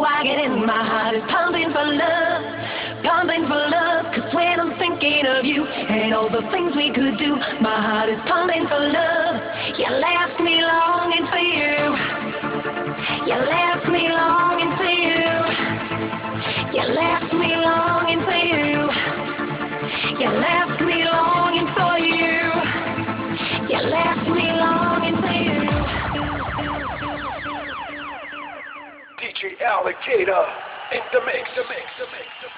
I get in, my heart is pumping for love, pumping for love. 'Cause when I'm thinking of you and all the things we could do, my heart is pumping for love. You left me longing for you. You left me longing for you. You left me longing for you. You left me longing for you. You left me longing for you. DJ Alligator in the mix, the mix, the mix, the